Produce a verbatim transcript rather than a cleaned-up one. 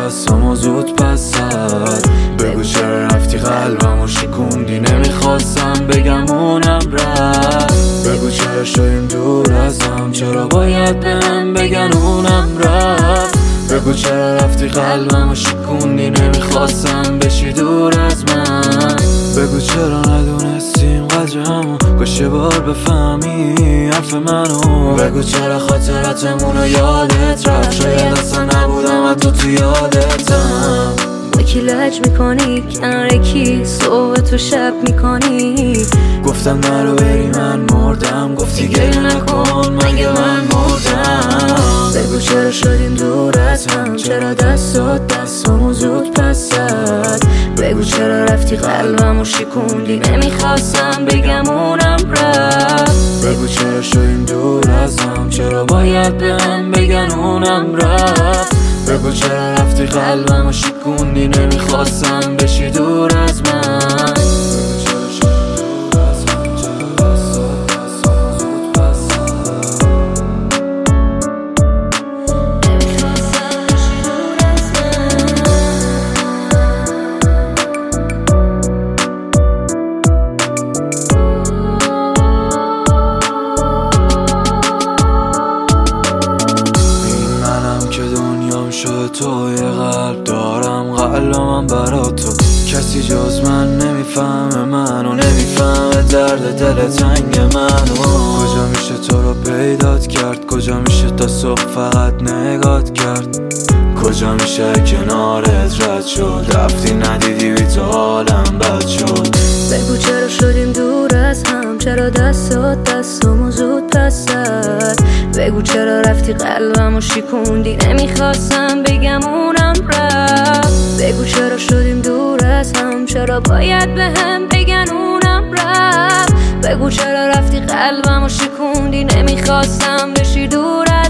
دستامو زود پس زد. بگو چرا رفتی قلبمو شکوندی، نمیخواستم بگم اونم رفت. بگو چرا شدیم دور ازم، چرا باید بهم بگن اونم رفت. بگو چرا رفتی قلبمو شکوندی، نمیخواستم بشی دور از من. بگو چرا ندونستیم قدرمو، کاش یه بار بفهمی حرف منو. بگو چرا خاطراتمونو یادت رفت، شاید اصلا نبودم حتی تو یادتم. با کی لج میکنی، کنار کی صبح تو شب میکنی. گفتم نرو بری من مردم، گفتی گل نکن مگه من مردم. بگو چرا شدیم دور از هم، چرا دستات دستامو زود پس زد. بگو چرا رفتی قلبمو شکوندی، نمیخواستم بگم اونم رفت. بگو چرا شدیم دور از هم، چرا باید بهم بگن اونم رفت. بگو چرا رفتی قلبمو شکوندی، نمیخواستم بشی دور از من. شد تو یه قلب دارم، قلبم برا تو. کسی جز من نمیفهمه منو، نمیفهمه درد دل تنگ منو. کجا میشه تو رو پیدات کرد، کجا میشه تا صبح فقط نگات کرد. کجا میشه کنارت رد شد، رفتی ندیدی بی تو حالم بد شد. بگو چرا شدیم دور از هم، چرا دستات دستامو زود پس زد. بگو چرا رفتی قلبمو شکوندی، نمیخواستم بگم اونم رفت. بگو چرا شدیم دور از هم، چرا باید بهم بگن اونم رفت. بگو چرا رفتی قلبمو شکوندی، نمیخواستم بشی دور از